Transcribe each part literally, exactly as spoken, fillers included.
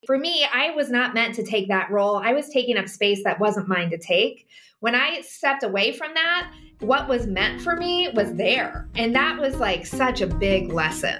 For me, I was not meant to take that role. I was taking up space that wasn't mine to take. When I stepped away from that, what was meant for me was there. And that was like such a big lesson.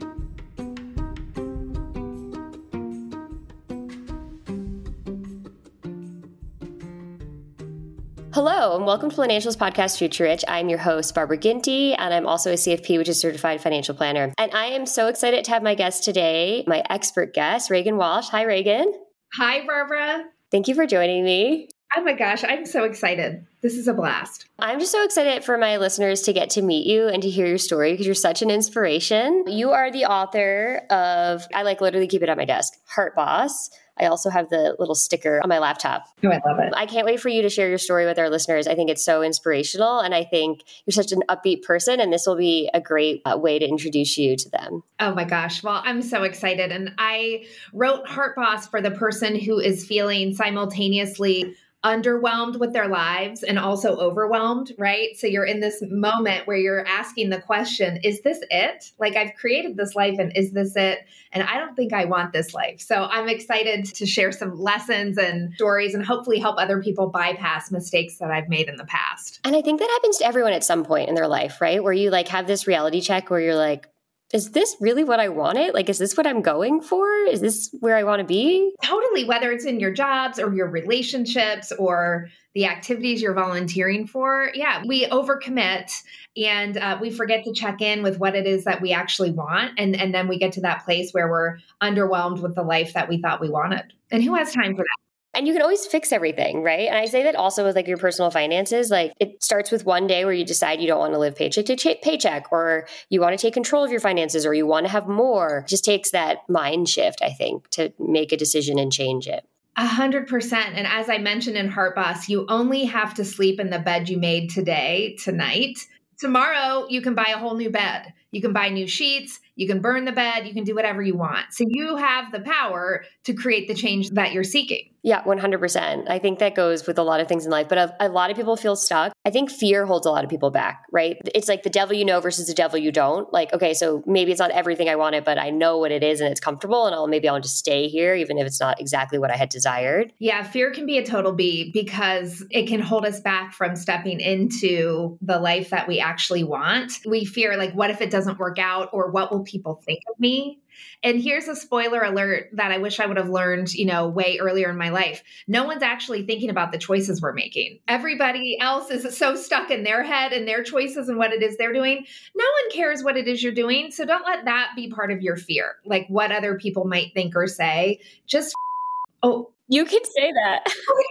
Hello, and welcome to Financials Podcast Future Rich. I'm your host, Barbara Ginty, and I'm also a C F P, which is Certified Financial Planner. And I am so excited to have my guest today, my expert guest, Reagan Walsh. Hi, Reagan. Hi, Barbara. Thank you for joining me. Oh my gosh, I'm so excited. This is a blast. I'm just so excited for my listeners to get to meet you and to hear your story because you're such an inspiration. You are the author of, I like literally keep it at my desk, Heart Boss. I also have the little sticker on my laptop. Oh, I love it. I can't wait for you to share your story with our listeners. I think it's so inspirational, and I think you're such an upbeat person, and this will be a great uh, way to introduce you to them. Oh my gosh. Well, I'm so excited. And I wrote Heart Boss for the person who is feeling simultaneously underwhelmed with their lives and also overwhelmed, right? So you're in this moment where you're asking the question, is this it? Like, I've created this life and is this it? And I don't think I want this life. So I'm excited to share some lessons and stories and hopefully help other people bypass mistakes that I've made in the past. And I think that happens to everyone at some point in their life, right? Where you like have this reality check where you're like, is this really what I wanted? Like, is this what I'm going for? Is this where I want to be? Totally. Whether it's in your jobs or your relationships or the activities you're volunteering for. Yeah, we overcommit and uh, we forget to check in with what it is that we actually want. And, and then we get to that place where we're underwhelmed with the life that we thought we wanted. And who has time for that? And you can always fix everything, right? And I say that also with like your personal finances, like it starts with one day where you decide you don't want to live paycheck to ch- paycheck, or you want to take control of your finances, or you want to have more. It just takes that mind shift, I think, to make a decision and change it. A hundred percent. And as I mentioned in Heart Boss, you only have to sleep in the bed you made today, tonight. Tomorrow, you can buy a whole new bed. You can buy new sheets. You can burn the bed. You can do whatever you want. So you have the power to create the change that you're seeking. Yeah, one hundred percent. I think that goes with a lot of things in life, but a, a lot of people feel stuck. I think fear holds a lot of people back, right? It's like the devil you know versus the devil you don't. Like, okay, so maybe it's not everything I wanted, but I know what it is and it's comfortable, and I'll maybe I'll just stay here even if it's not exactly what I had desired. Yeah, fear can be a total B because it can hold us back from stepping into the life that we actually want. We fear, like, what if it doesn't work out, or what will people think of me? And here's a spoiler alert that I wish I would have learned, you know, way earlier in my life. No one's actually thinking about the choices we're making. Everybody else is so stuck in their head and their choices and what it is they're doing. No one cares what it is you're doing. So don't let that be part of your fear, like what other people might think or say. Just, oh, you can say that.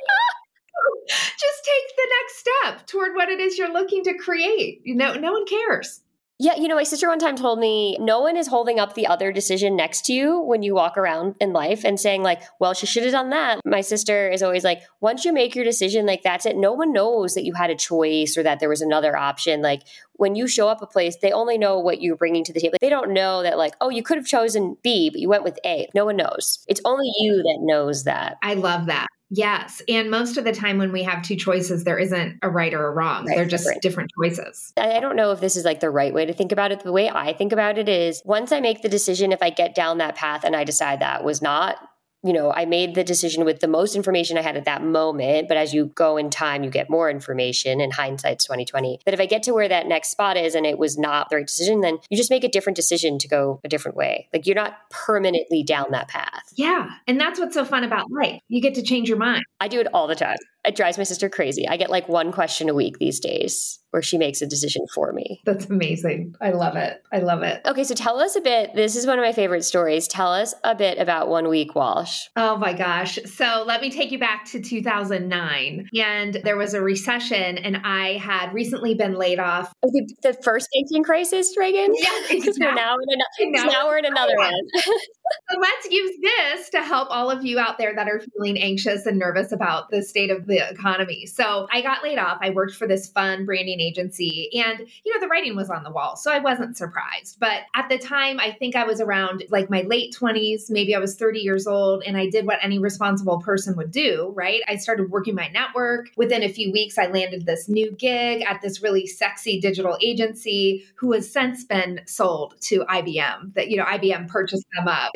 Just take the next step toward what it is you're looking to create. You know, no one cares. Yeah, you know, my sister one time told me, no one is holding up the other decision next to you when you walk around in life and saying like, well, she should have done that. My sister is always like, once you make your decision, like that's it. No one knows that you had a choice or that there was another option. Like when you show up a place, they only know what you're bringing to the table. They don't know that like, oh, you could have chosen B, but you went with A. No one knows. It's only you that knows that. I love that. Yes. And most of the time when we have two choices, there isn't a right or a wrong. Right, They're just different. different choices. I don't know if this is like the right way to think about it. The way I think about it is once I make the decision, if I get down that path and I decide that was not, you know, I made the decision with the most information I had at that moment. But as you go in time, you get more information, and hindsight's twenty twenty. That if I get to where that next spot is and it was not the right decision, then you just make a different decision to go a different way. Like you're not permanently down that path. Yeah. And that's what's so fun about life. You get to change your mind. I do it all the time. It drives my sister crazy. I get like one question a week these days where she makes a decision for me. That's amazing. I love it. I love it. Okay, so tell us a bit. This is one of my favorite stories. Tell us a bit about One Week Walsh. Oh my gosh. So let me take you back to two thousand nine. And there was a recession and I had recently been laid off. The, the first banking crisis, Reagan? Yeah, Because we're now in, an- now, now we're in another one. So let's use this to help all of you out there that are feeling anxious and nervous about the state of the economy. So I got laid off. I worked for this fun branding agency and, you know, the writing was on the wall. So I wasn't surprised. But at the time, I think I was around like my late twenties, maybe I was thirty years old, and I did what any responsible person would do, right? I started working my network. Within a few weeks, I landed this new gig at this really sexy digital agency who has since been sold to I B M. That, you know, I B M purchased them up.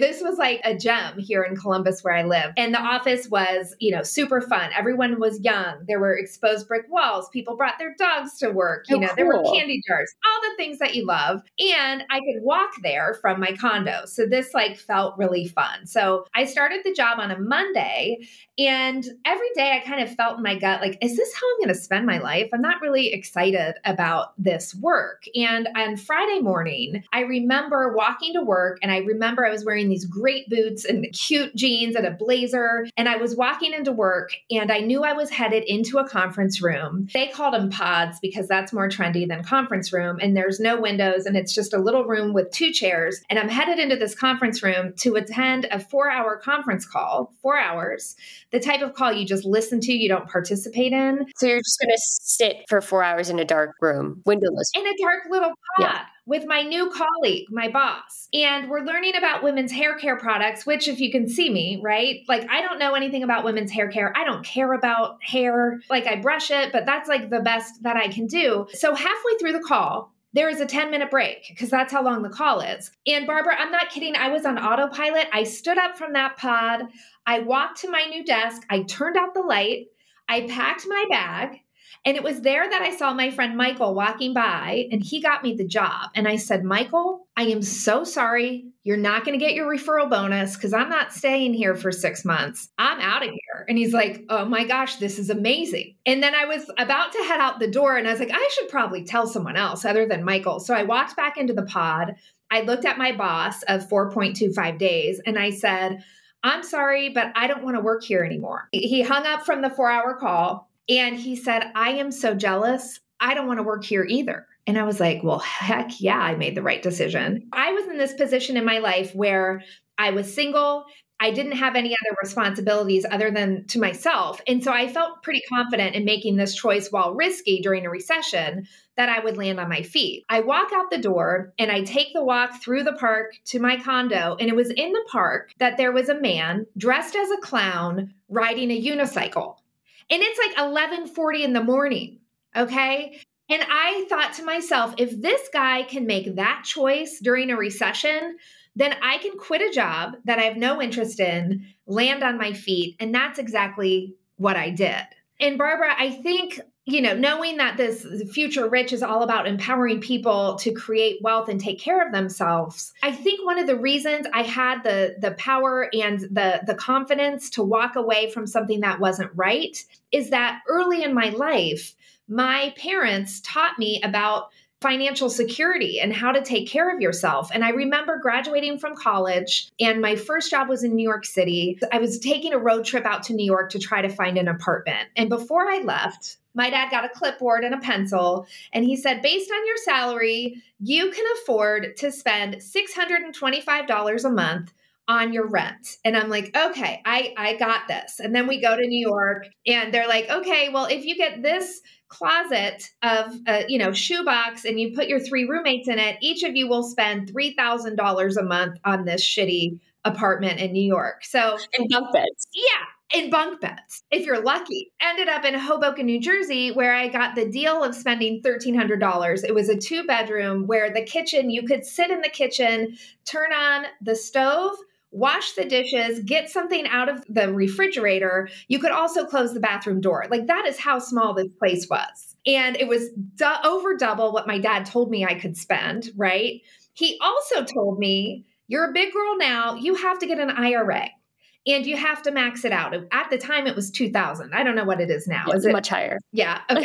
This was like a gem here in Columbus where I live. And the office was, you know, super fun. Everyone was young. There were exposed brick walls. People brought their dogs to work. You Oh, know, cool. there were candy jars, all the things that you love. And I could walk there from my condo. So this like felt really fun. So I started the job on a Monday, and every day I kind of felt in my gut, like, is this how I'm going to spend my life? I'm not really excited about this work. And on Friday morning, I remember walking to work, and I remember I was wearing these great boots and cute jeans and a blazer. And I was walking into work, and I knew I was headed into a conference room. They called them pods because that's more trendy than conference room. And there's no windows, and it's just a little room with two chairs. And I'm headed into this conference room to attend a four hour conference call, four hours, the type of call you just listen to, you don't participate in. So you're just going to sit for four hours in a dark room, windowless. In a dark little pod. Yeah. With my new colleague, my boss. And we're learning about women's hair care products, which if you can see me, right? Like I don't know anything about women's hair care. I don't care about hair. Like I brush it, but that's like the best that I can do. So halfway through the call, there is a ten minute break because that's how long the call is. And Barbara, I'm not kidding. I was on autopilot. I stood up from that pod. I walked to my new desk. I turned out the light. I packed my bag. And it was there that I saw my friend Michael walking by, and he got me the job. And I said, Michael, I am so sorry. You're not going to get your referral bonus because I'm not staying here for six months. I'm out of here. And he's like, oh my gosh, this is amazing. And then I was about to head out the door, and I was like, I should probably tell someone else other than Michael. So I walked back into the pod. I looked at my boss of four point two five days, and I said, I'm sorry, but I don't want to work here anymore. He hung up from the four hour call. And he said, I am so jealous. I don't want to work here either. And I was like, well, heck yeah, I made the right decision. I was in this position in my life where I was single. I didn't have any other responsibilities other than to myself. And so I felt pretty confident in making this choice, while risky during a recession, that I would land on my feet. I walk out the door and I take the walk through the park to my condo. And it was in the park that there was a man dressed as a clown riding a unicycle. And it's like eleven forty in the morning, okay? And I thought to myself, if this guy can make that choice during a recession, then I can quit a job that I have no interest in, land on my feet. And that's exactly what I did. And Barbara, I think, you know, knowing that this Future Rich is all about empowering people to create wealth and take care of themselves, I think one of the reasons I had the the power and the the confidence to walk away from something that wasn't right is that early in my life, my parents taught me about financial security and how to take care of yourself. And I remember graduating from college, and my first job was in New York City. I was taking a road trip out to New York to try to find an apartment. And before I left, my dad got a clipboard and a pencil, and he said, based on your salary, you can afford to spend six hundred twenty-five dollars a month on your rent. And I'm like, okay, I, I got this. And then we go to New York, and they're like, okay, well, if you get this closet of, uh, you know, shoebox and you put your three roommates in it, each of you will spend three thousand dollars a month on this shitty apartment in New York. So, in bunk beds. Yeah. In bunk beds, if you're lucky. Ended up in Hoboken, New Jersey, where I got the deal of spending thirteen hundred dollars. It was a two bedroom where the kitchen, you could sit in the kitchen, turn on the stove, wash the dishes, get something out of the refrigerator. You could also close the bathroom door. Like that is how small this place was. And it was du- over double what my dad told me I could spend, right? He also told me, you're a big girl now, you have to get an I R A. And you have to max it out. At the time, it was two thousand. I don't know what it is now. Yeah, is it much higher? Yeah. Okay.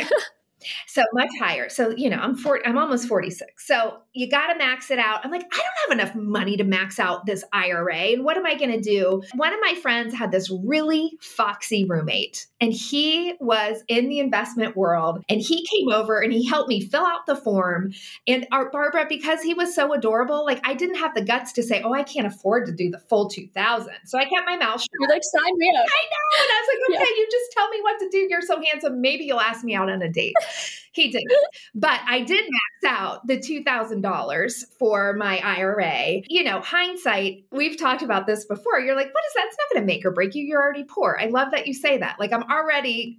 So much higher. So, you know, I'm forty, I'm almost forty-six. So you got to max it out. I'm like, I don't have enough money to max out this I R A. And what am I going to do? One of my friends had this really foxy roommate, and he was in the investment world, and he came over and he helped me fill out the form. And our Barbara, because he was so adorable, like I didn't have the guts to say, oh, I can't afford to do the full two thousand. So I kept my mouth shut. You're like, sign me up. I know. And I was like, okay, Yeah. you just tell me what to do. You're so handsome. Maybe you'll ask me out on a date. He didn't. But I did max out the two thousand dollars for my I R A. You know, hindsight, we've talked about this before. You're like, what is that? It's not going to make or break you. You're already poor. I love that you say that. Like, I'm already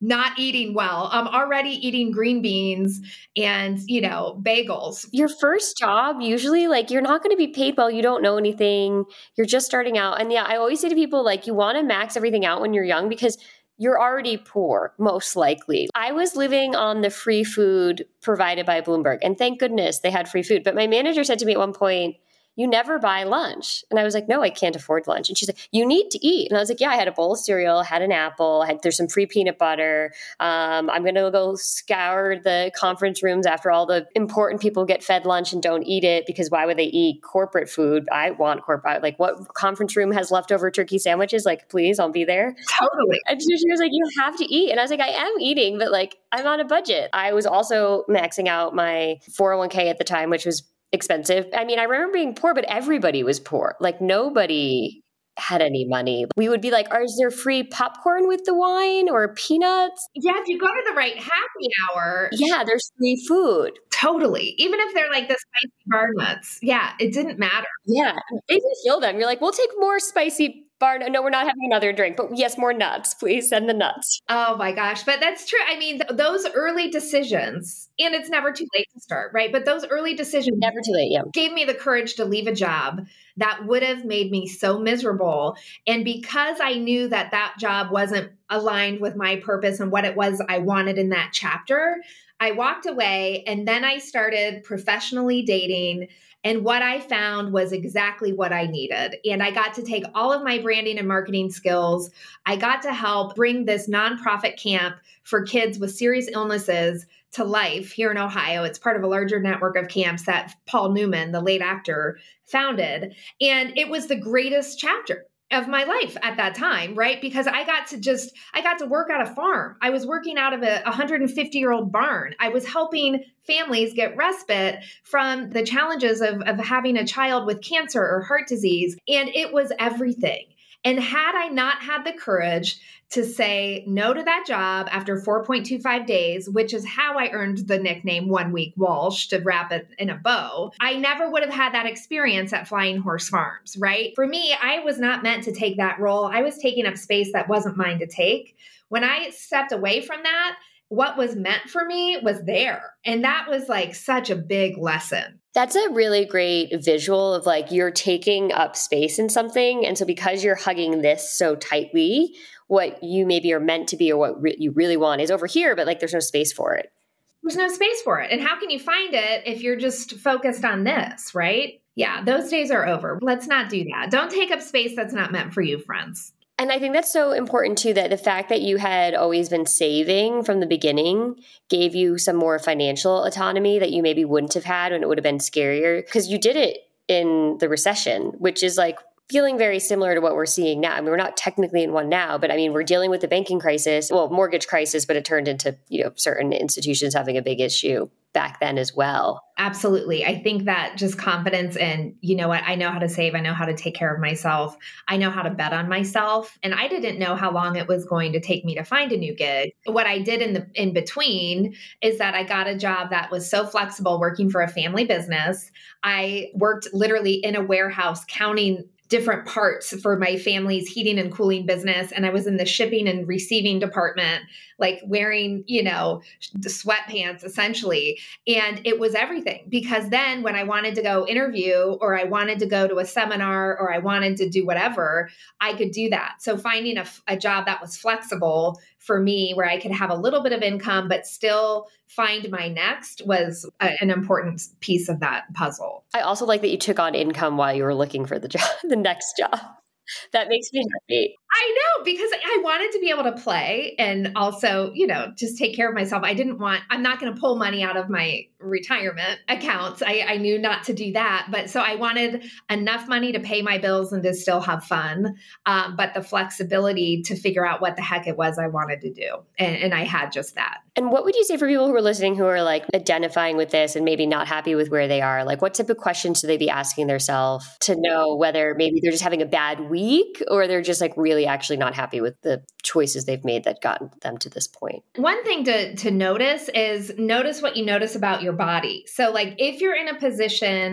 not eating well. I'm already eating green beans and, you know, bagels. Your first job, usually, like, you're not going to be paid well. You don't know anything. You're just starting out. And yeah, I always say to people, like, you want to max everything out when you're young because you're already poor, most likely. I was living on the free food provided by Bloomberg, and thank goodness they had free food. But my manager said to me at one point, you never buy lunch. And I was like, no, I can't afford lunch. And she's like, you need to eat. And I was like, yeah, I had a bowl of cereal, had an apple, had there's some free peanut butter. Um, I'm going to go scour the conference rooms after all the important people get fed lunch and don't eat it, because why would they eat corporate food? I want corporate, like, what conference room has leftover turkey sandwiches? Like, please, I'll be there. Totally. And so she was like, you have to eat. And I was like, I am eating, but like, I'm on a budget. I was also maxing out my four oh one k at the time, which was expensive. I mean, I remember being poor, but everybody was poor. Like, nobody had any money. We would be like, are, is there free popcorn with the wine or peanuts? Yeah, if you go to the right happy hour. Yeah, there's free food. Totally. Even if they're like the spicy bar nuts. Yeah, it didn't matter. Yeah, they didn't feel them. You're like, we'll take more spicy bar. No, we're not having another drink, but yes, more nuts. Please send the nuts. Oh my gosh. But that's true. I mean, th- those early decisions, and it's never too late to start, right? But those early decisions Never too late, yeah. gave me the courage to leave a job that would have made me so miserable. And because I knew that that job wasn't aligned with my purpose and what it was I wanted in that chapter, I walked away, and then I started professionally dating. And what I found was exactly what I needed. And I got to take all of my branding and marketing skills. I got to help bring this nonprofit camp for kids with serious illnesses to life here in Ohio. It's part of a larger network of camps that Paul Newman, the late actor, founded. And it was the greatest chapter of my life at that time, right? Because I got to just, I got to work at a farm. I was working out of a one hundred fifty year old barn. I was helping families get respite from the challenges of, of having a child with cancer or heart disease. And it was everything. And had I not had the courage to say no to that job after four point two five days, which is how I earned the nickname One Week Walsh, to wrap it in a bow, I never would have had that experience at Flying Horse Farms, right? For me, I was not meant to take that role. I was taking up space that wasn't mine to take. When I stepped away from that, what was meant for me was there. And that was like such a big lesson. That's a really great visual of like you're taking up space in something. And so because you're hugging this so tightly, what you maybe are meant to be or what re- you really want is over here, but like there's no space for it. There's no space for it. And how can you find it if you're just focused on this, right? Yeah, those days are over. Let's not do that. Don't take up space that's not meant for you, friends. And I think that's so important too, that the fact that you had always been saving from the beginning gave you some more financial autonomy that you maybe wouldn't have had when it would have been scarier, because you did it in the recession, which is like feeling very similar to what we're seeing now. I mean, we're not technically in one now, but I mean, we're dealing with the banking crisis, well, mortgage crisis, but it turned into, you know, certain institutions having a big issue back then as well. Absolutely. I think that just confidence and, you know what, I know how to save. I know how to take care of myself. I know how to bet on myself. And I didn't know how long it was going to take me to find a new gig. What I did in the in between is that I got a job that was so flexible working for a family business. I worked literally in a warehouse counting different parts for my family's heating and cooling business. And I was in the shipping and receiving department, like wearing, you know, the sweatpants essentially. And it was everything, because then when I wanted to go interview or I wanted to go to a seminar or I wanted to do whatever, I could do that. So finding a, a job that was flexible for me, where I could have a little bit of income, but still find my next, was a, an important piece of that puzzle. I also like that you took on income while you were looking for the job, the next job. That makes me happy. I know, because I wanted to be able to play and also, you know, just take care of myself. I didn't want, I'm not going to pull money out of my retirement accounts. I, I knew not to do that. But so I wanted enough money to pay my bills and to still have fun, um, but the flexibility to figure out what the heck it was I wanted to do. And, and I had just that. And what would you say for people who are listening who are like identifying with this and maybe not happy with where they are? Like, what type of questions should they be asking themselves to know whether maybe they're just having a bad week or they're just like really actually not happy with the choices they've made that got them to this point? One thing to, to notice is notice what you notice about your body. So like if you're in a position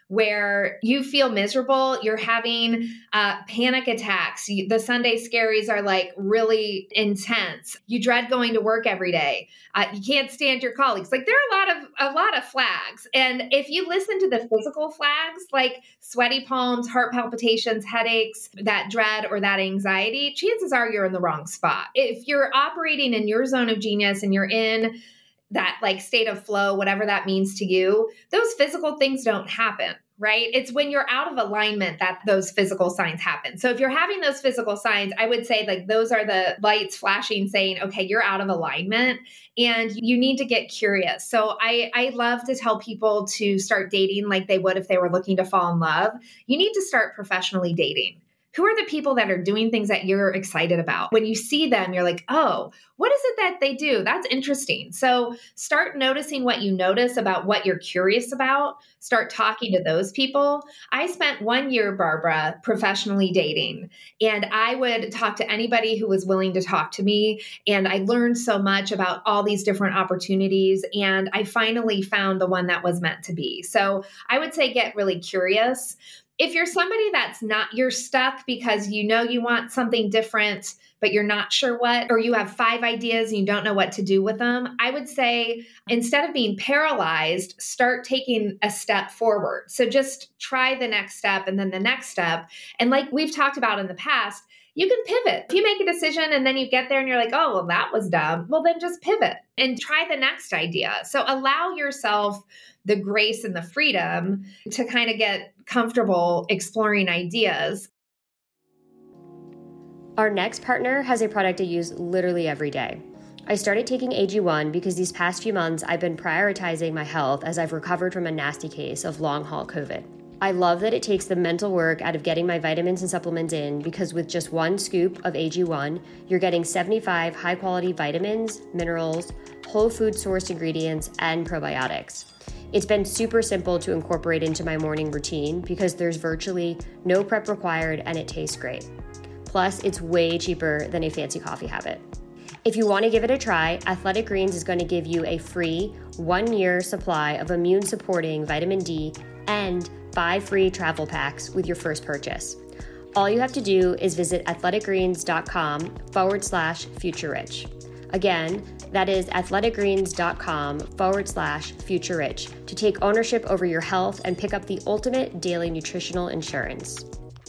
where you feel miserable, you're having uh, panic attacks. You, the Sunday scaries are like really intense. You dread going to work every day. Uh, you can't stand your colleagues. Like there are a lot of a lot of flags. And if you listen to the physical flags, like sweaty palms, heart palpitations, headaches, that dread or that anxiety, chances are you're in the wrong spot. If you're operating in your zone of genius and you're in that like state of flow, whatever that means to you, those physical things don't happen, right? It's when you're out of alignment that those physical signs happen. So if you're having those physical signs, I would say like those are the lights flashing saying, okay, you're out of alignment and you need to get curious. So I, I love to tell people to start dating like they would if they were looking to fall in love. You need to start professionally dating. Who are the people that are doing things that you're excited about? When you see them, you're like, oh, what is it that they do? That's interesting. So start noticing what you notice about what you're curious about. Start talking to those people. I spent one year, Barbara, professionally dating, and I would talk to anybody who was willing to talk to me. And I learned so much about all these different opportunities. And I finally found the one that was meant to be. So I would say get really curious. If you're somebody that's not, you're stuck because you know you want something different, but you're not sure what, or you have five ideas and you don't know what to do with them, I would say instead of being paralyzed, start taking a step forward. So just try the next step and then the next step. And like we've talked about in the past, you can pivot. If you make a decision and then you get there and you're like, oh, well, that was dumb. Well, then just pivot and try the next idea. So allow yourself the grace and the freedom to kind of get comfortable exploring ideas. Our next partner has a product I use literally every day. I started taking A G one because these past few months I've been prioritizing my health as I've recovered from a nasty case of long haul COVID. I love that it takes the mental work out of getting my vitamins and supplements in because with just one scoop of A G one, you're getting seventy-five high quality vitamins, minerals, whole food sourced ingredients, and probiotics. It's been super simple to incorporate into my morning routine because there's virtually no prep required and it tastes great. Plus, it's way cheaper than a fancy coffee habit. If you want to give it a try, Athletic Greens is going to give you a free one-year supply of immune-supporting vitamin D and five free travel packs with your first purchase. All you have to do is visit athleticgreens.com forward slash future rich. Again, that is athleticgreens.com forward slash future rich to take ownership over your health and pick up the ultimate daily nutritional insurance.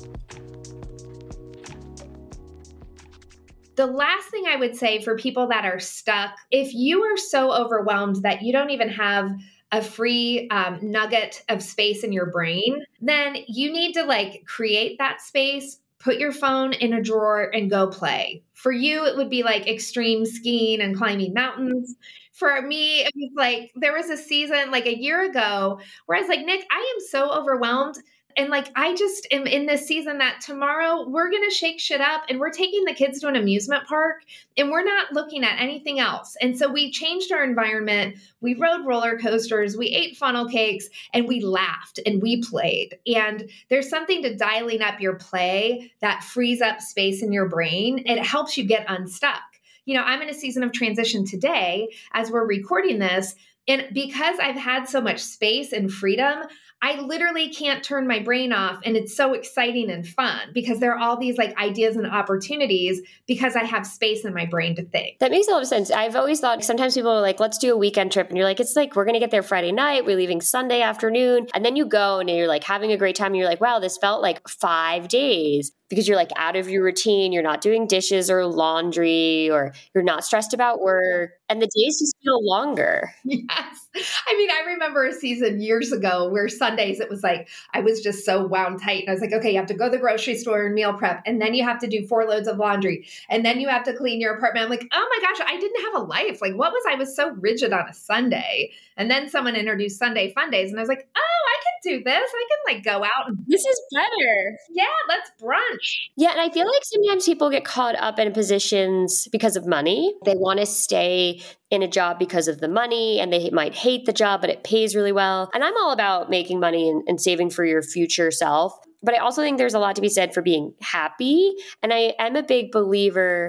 The last thing I would say for people that are stuck, if you are so overwhelmed that you don't even have a free um, nugget of space in your brain, then you need to like create that space, put your phone in a drawer and go play. For you, it would be like extreme skiing and climbing mountains. For me, it was like, there was a season like a year ago where I was like, Nick, I am so overwhelmed. And like, I just am in this season that tomorrow we're going to shake shit up and we're taking the kids to an amusement park and we're not looking at anything else. And so we changed our environment. We rode roller coasters, we ate funnel cakes, and we laughed and we played. And there's something to dialing up your play that frees up space in your brain. It helps you get unstuck. You know, I'm in a season of transition today as we're recording this. And because I've had so much space and freedom, I literally can't turn my brain off. And it's so exciting and fun because there are all these like ideas and opportunities because I have space in my brain to think. That makes a lot of sense. I've always thought sometimes people are like, let's do a weekend trip. And you're like, it's like, we're going to get there Friday night. We're leaving Sunday afternoon. And then you go and you're like having a great time. And you're like, wow, this felt like five days. Because you're like out of your routine, you're not doing dishes or laundry, or you're not stressed about work, and the days just feel longer. Yes. I mean, I remember a season years ago where Sundays, it was like, I was just so wound tight. And I was like, okay, you have to go to the grocery store and meal prep. And then you have to do four loads of laundry. And then you have to clean your apartment. I'm like, oh my gosh, I didn't have a life. Like, what was, I was so rigid on a Sunday. And then someone introduced Sunday fun days. And I was like, oh, I can do this. I can like go out. And, this is better. Yeah, let's brunch. Yeah. And I feel like sometimes people get caught up in positions because of money. They want to stay in a job because of the money and they might hate the job, but it pays really well. And I'm all about making money and, and saving for your future self. But I also think there's a lot to be said for being happy. And I am a big believer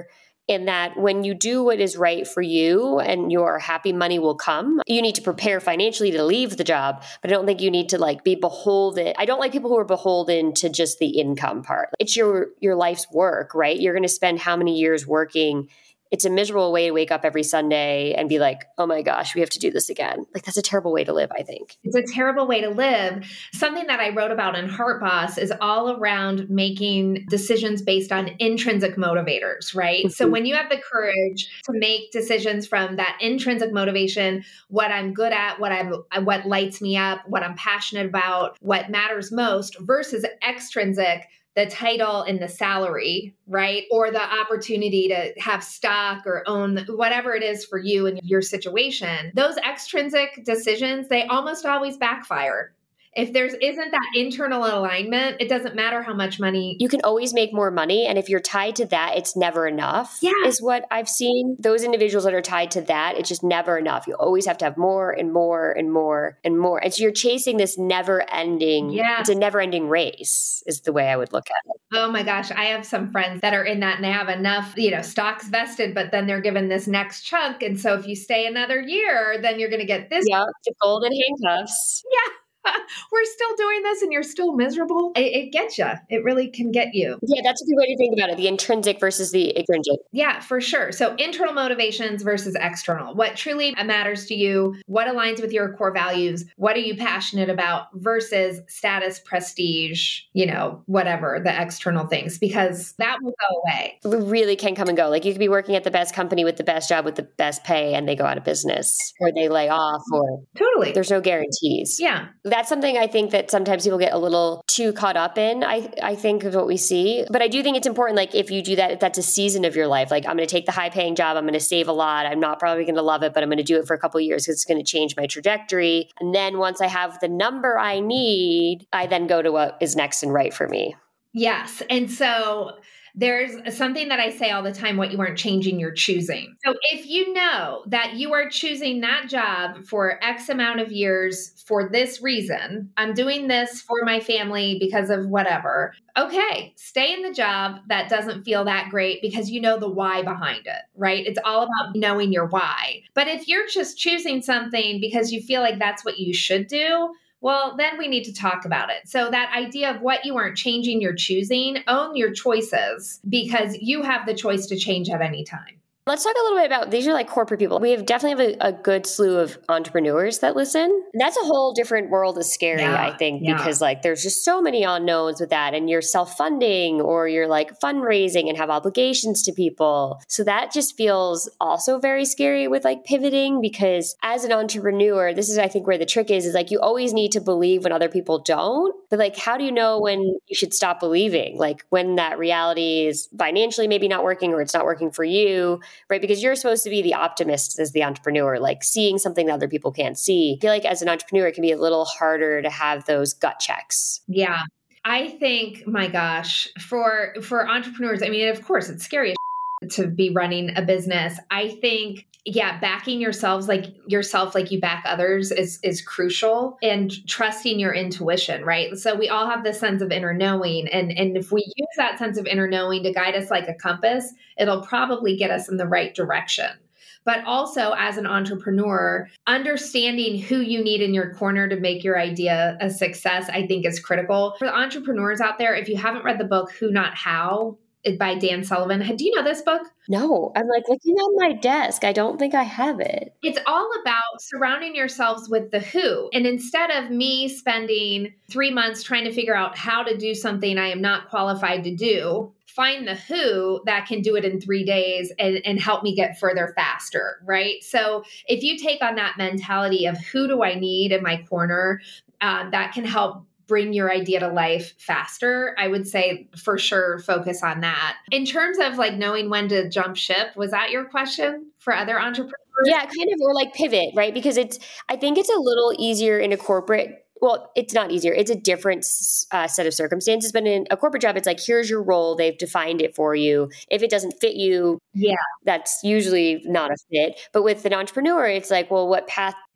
in that when you do what is right for you and you're happy, money will come. You need to prepare financially to leave the job, but I don't think you need to like be beholden. I don't like people who are beholden to just the income part. It's your your life's work, right? You're going to spend how many years working. It's a miserable way to wake up every Sunday and be like, oh my gosh, we have to do this again. Like, that's a terrible way to live, I think. It's a terrible way to live. Something that I wrote about in Heart Boss is all around making decisions based on intrinsic motivators, right? Mm-hmm. So when you have the courage to make decisions from that intrinsic motivation, what I'm good at, what I'm, what lights me up, what I'm passionate about, what matters most, versus extrinsic, the title and the salary, right? Or the opportunity to have stock or own whatever it is for you and your situation. Those extrinsic decisions, they almost always backfire. If there isn't that internal alignment, it doesn't matter how much money. You can always make more money. And if you're tied to that, it's never enough, yeah. is what I've seen. Those individuals that are tied to that, it's just never enough. You always have to have more and more and more and more. And so you're chasing this never ending, yeah. it's a never ending race is the way I would look at it. Oh my gosh. I have some friends that are in that and they have enough, you know, stocks vested, but then they're given this next chunk. And so if you stay another year, then you're going to get this. Yeah, the golden handcuffs. Yeah. We're still doing this and you're still miserable. It, it gets you. It really can get you. Yeah, that's a good way to think about it. The intrinsic versus the extrinsic. Yeah, for sure. So internal motivations versus external. What truly matters to you? What aligns with your core values? What are you passionate about versus status, prestige, you know, whatever, the external things, because that will go away. It really can come and go. Like you could be working at the best company with the best job with the best pay and they go out of business or they lay off or totally. There's no guarantees. Yeah. That's something I think that sometimes people get a little too caught up in, I, I think, of what we see. But I do think it's important, like, if you do that, if that's a season of your life, like, I'm going to take the high-paying job, I'm going to save a lot, I'm not probably going to love it, but I'm going to do it for a couple of years because it's going to change my trajectory. And then once I have the number I need, I then go to what is next and right for me. Yes. And so there's something that I say all the time, what you aren't changing, you're choosing. So if you know that you are choosing that job for X amount of years for this reason, I'm doing this for my family because of whatever. Okay, stay in the job that doesn't feel that great because you know the why behind it, right? It's all about knowing your why. But if you're just choosing something because you feel like that's what you should do, well, then we need to talk about it. So that idea of what you aren't changing, you're choosing, own your choices because you have the choice to change at any time. Let's talk a little bit about, these are like corporate people. We have definitely have a, a good slew of entrepreneurs that listen. And that's a whole different world of scary, yeah, I think, yeah. because like there's just so many unknowns with that. And you're self-funding or you're like fundraising and have obligations to people. So that just feels also very scary with like pivoting, because as an entrepreneur, this is, I think, where the trick is, is like you always need to believe when other people don't. But like, how do you know when you should stop believing? Like when that reality is financially maybe not working or it's not working for you. Right? Because you're supposed to be the optimist as the entrepreneur, like seeing something that other people can't see. I feel like as an entrepreneur, it can be a little harder to have those gut checks. Yeah. I think, my gosh, for, for entrepreneurs, I mean, of course, it's scary to be running a business. I think, yeah, backing yourselves like yourself, like you back others is, is crucial, and trusting your intuition, right? So we all have this sense of inner knowing. And, and if we use that sense of inner knowing to guide us like a compass, it'll probably get us in the right direction. But also as an entrepreneur, understanding who you need in your corner to make your idea a success, I think is critical. For the entrepreneurs out there, if you haven't read the book, Who Not How, by Dan Sullivan. Do you know this book? No, I'm like looking on my desk. I don't think I have it. It's all about surrounding yourselves with the who. And instead of me spending three months trying to figure out how to do something I am not qualified to do, find the who that can do it in three days and, and help me get further faster, right? So if you take on that mentality of who do I need in my corner, um, that can help bring your idea to life faster. I would say for sure focus on that. In terms of like knowing when to jump ship, was that your question for other entrepreneurs? Yeah, kind of, or like pivot, right? Because it's, I think it's a little easier in a corporate, well, it's not easier. It's a different uh, set of circumstances. But in a corporate job, it's like, here's your role. They've defined it for you. If it doesn't fit you, yeah, that's usually not a fit. But with an entrepreneur, it's like, well, what path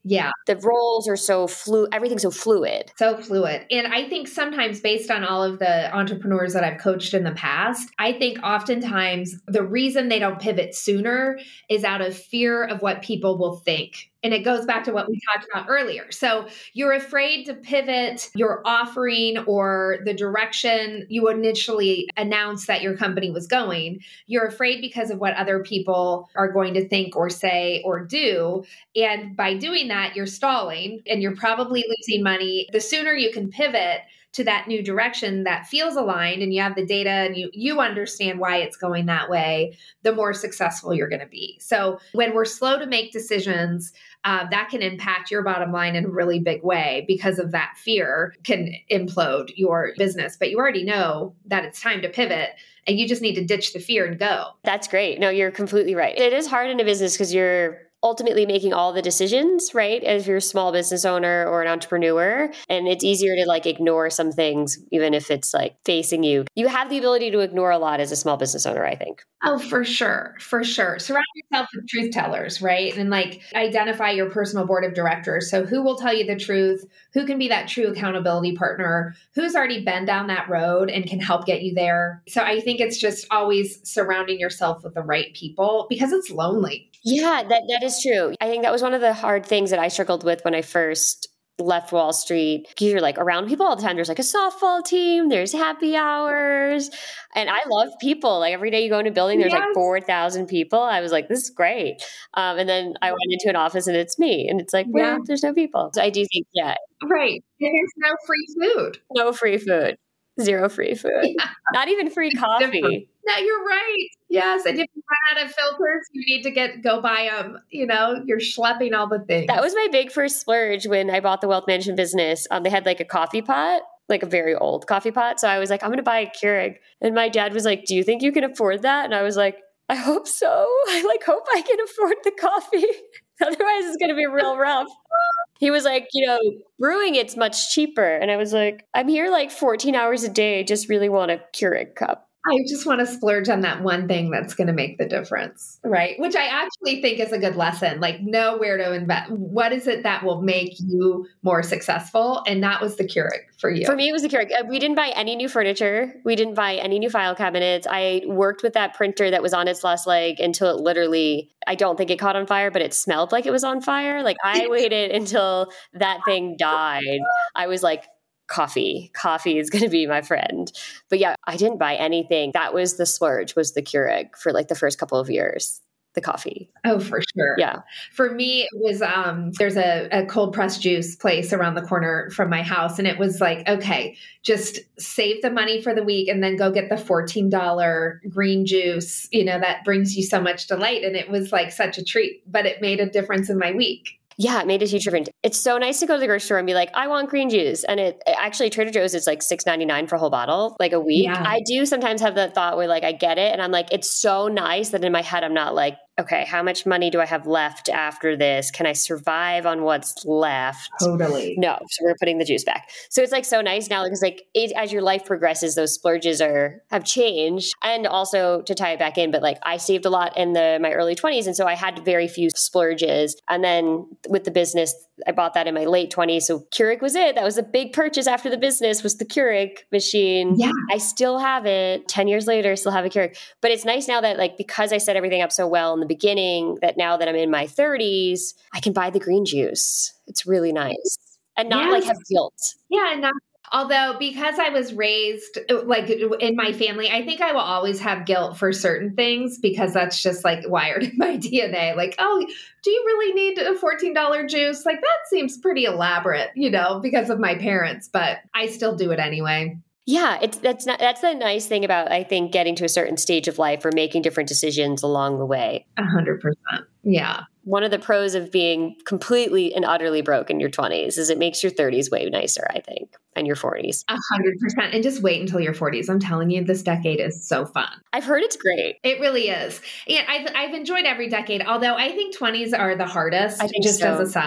Yeah. The roles are so flu, everything's so fluid. So fluid. And I think sometimes based on all of the entrepreneurs that I've coached in the past, I think oftentimes the reason they don't pivot sooner is out of fear of what people will think. And it goes back to what we talked about earlier. So you're afraid to pivot your offering or the direction you initially announced that your company was going. You're afraid because of what other people are going to think or say or do. And by doing that, you're stalling and you're probably losing money. The sooner you can pivot to that new direction that feels aligned and you have the data and you you understand why it's going that way, the more successful you're going to be. So when we're slow to make decisions, uh, that can impact your bottom line in a really big way because of that fear can implode your business. But you already know that it's time to pivot and you just need to ditch the fear and go. That's great. No, you're completely right. It is hard in a business because you're ultimately making all the decisions, right? If you're a small business owner or an entrepreneur, and it's easier to like ignore some things, even if it's like facing you. You have the ability to ignore a lot as a small business owner, I think. Oh, for sure. For sure. Surround yourself with truth tellers, right? And like identify your personal board of directors. So who will tell you the truth? Who can be that true accountability partner? Who's already been down that road and can help get you there? So I think it's just always surrounding yourself with the right people because it's lonely. Yeah, that, that is true. I think that was one of the hard things that I struggled with when I first left Wall Street. You're like around people all the time. There's like a softball team, there's happy hours. And I love people. Like every day you go in a building, there's yes. like four thousand people. I was like, this is great. Um, and then I went into an office and it's me. And it's like, well, yeah. there's no people. So I do think, yeah. Right. And there's no free food. No free food. Zero free food. Yeah. Not even free it's coffee. Different. No, you're right. Yes. And if you run out of filters, you need to get go buy them. You know, you're schlepping all the things. That was my big first splurge when I bought the wealth management business. Um, they had like a coffee pot, like a very old coffee pot. So I was like, I'm going to buy a Keurig. And my dad was like, do you think you can afford that? And I was like, I hope so. I like hope I can afford the coffee. Otherwise it's going to be real rough. He was like, you know, brewing it's much cheaper. And I was like, I'm here like fourteen hours a day. I just really want a Keurig cup. I just want to splurge on that one thing that's going to make the difference, right? Which I actually think is a good lesson. Like, know where to invest. What is it that will make you more successful? And that was the Keurig for you. For me, it was the Keurig. We didn't buy any new furniture. We didn't buy any new file cabinets. I worked with that printer that was on its last leg until it literally, I don't think it caught on fire, but it smelled like it was on fire. Like I waited until that thing died. I was like, coffee. Coffee is going to be my friend. But yeah, I didn't buy anything. That was the splurge, was the Keurig for like the first couple of years. The coffee. Oh, for sure. Yeah. For me, it was, um, there's a, a cold pressed juice place around the corner from my house. And it was like, okay, just save the money for the week and then go get the fourteen dollars green juice, you know, that brings you so much delight. And it was like such a treat, but it made a difference in my week. Yeah, it made a huge difference. It's so nice to go to the grocery store and be like, I want green juice. And it actually, Trader Joe's is like six ninety-nine for a whole bottle, like a week. Yeah. I do sometimes have that thought where like I get it and I'm like, it's so nice that in my head I'm not like, okay, how much money do I have left after this? Can I survive on what's left? Totally. No. So we're putting the juice back. So it's like so nice now because like it, as your life progresses, those splurges are have changed. And also to tie it back in, but like I saved a lot in the my early twenties. And so I had very few splurges. And then with the business, I bought that in my late twenties. So Keurig was it. That was a big purchase after the business was the Keurig machine. Yeah. I still have it. ten years later, I still have a Keurig. But it's nice now that like because I set everything up so well in the beginning that now that I'm in my thirties, I can buy the green juice. It's really nice. And not yes. like have guilt. Yeah. And not, although because I was raised like in my family, I think I will always have guilt for certain things because that's just like wired in my D N A. Like, oh, do you really need a fourteen dollars juice? Like that seems pretty elaborate, you know, because of my parents, but I still do it anyway. Yeah, it's that's not that's the nice thing about I think getting to a certain stage of life or making different decisions along the way. A hundred percent. Yeah. One of the pros of being completely and utterly broke in your twenties is it makes your thirties way nicer, I think, and your forties. A hundred percent. And just wait until your forties. I'm telling you, this decade is so fun. I've heard it's great. It really is. And I've, I've enjoyed every decade, although I think twenties are the hardest, I think just so. as a side.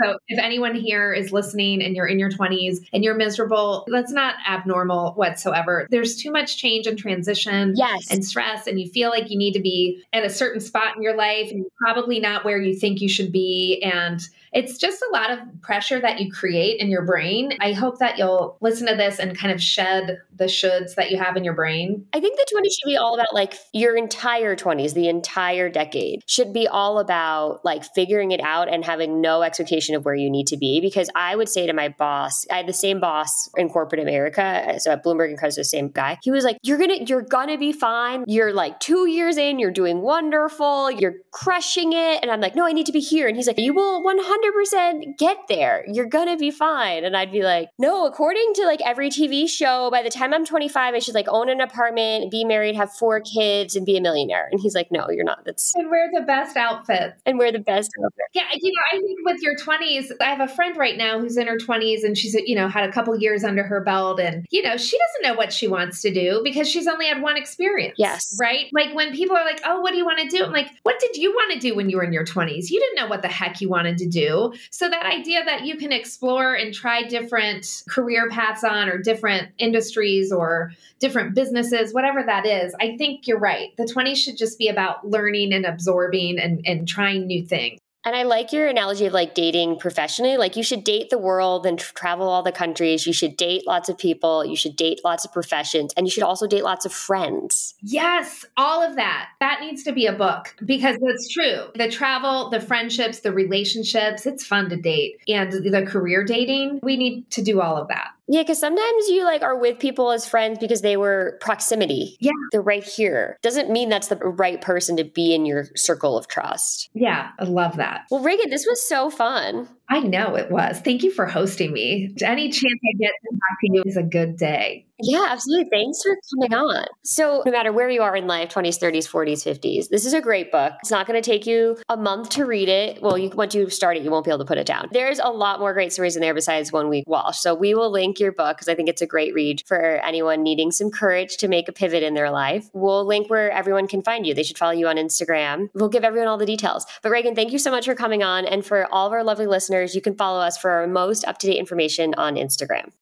So if anyone here is listening and you're in your twenties and you're miserable, that's not abnormal whatsoever. There's too much change and transition yes. and stress, and you feel like you need to be at a certain spot in your life and you're probably not where you think you should be. And it's just a lot of pressure that you create in your brain. I hope that you'll listen to this and kind of shed the shoulds that you have in your brain. I think the twenties should be all about like your entire twenties, the entire decade should be all about like figuring it out and having no expectation of where you need to be. Because I would say to my boss, I had the same boss in corporate America. So at Bloomberg and Credit Suisse, the same guy. He was like, you're going to, you're going to be fine. You're like two years in, you're doing wonderful. You're crushing it. And I'm like, no, I need to be here. And he's like, you will one hundred percent get there. You're going to be fine. And I'd be like, no, according to like every T V show, by the time I'm twenty-five, I should like own an apartment, be married, have four kids, and be a millionaire. And he's like, no, you're not. That's and wear the best outfits. And wear the best outfits. Yeah, you know, I think with your twenties, I have a friend right now who's in her twenties and she's, you know, had a couple years under her belt and, you know, she doesn't know what she wants to do because she's only had one experience. Yes. Right? Like when people are like, oh, what do you want to do? I'm like, what did you want to do when you were in your twenties? You didn't know what the heck you wanted to do. So that idea that you can explore and try different career paths on or different industries or different businesses, whatever that is, I think you're right. The twenties should just be about learning and absorbing and, and trying new things. And I like your analogy of like dating professionally. Like you should date the world and tr- travel all the countries. You should date lots of people. You should date lots of professions. And you should also date lots of friends. Yes, all of that. That needs to be a book because it's true. The travel, the friendships, the relationships, it's fun to date. And the career dating, we need to do all of that. Yeah, because sometimes you like are with people as friends because they were proximity. Yeah. They're right here. Doesn't mean that's the right person to be in your circle of trust. Yeah, I love that. Well, Reagan, this was so fun. I know it was. Thank you for hosting me. Any chance I get to talk to you is a good day. Yeah, absolutely. Thanks for coming on. So no matter where you are in life, twenties, thirties, forties, fifties, this is a great book. It's not going to take you a month to read it. Well, you, once you start it, you won't be able to put it down. There's a lot more great stories in there besides One Week Walsh. So we will link your book because I think it's a great read for anyone needing some courage to make a pivot in their life. We'll link where everyone can find you. They should follow you on Instagram. We'll give everyone all the details. But Reagan, thank you so much for coming on. And for all of our lovely listeners, you can follow us for our most up-to-date information on Instagram.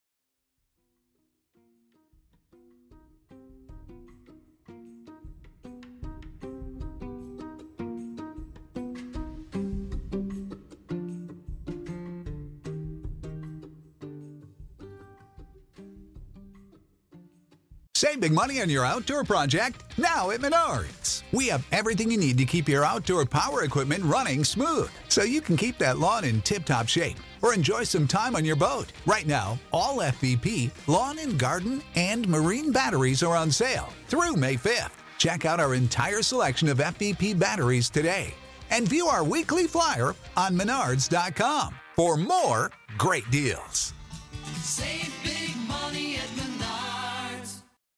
Save big money on your outdoor project now at Menards. We have everything you need to keep your outdoor power equipment running smooth so you can keep that lawn in tip-top shape or enjoy some time on your boat. Right now, all F V P, lawn and garden, and marine batteries are on sale through May fifth. Check out our entire selection of F V P batteries today and view our weekly flyer on menards dot com for more great deals. Save big.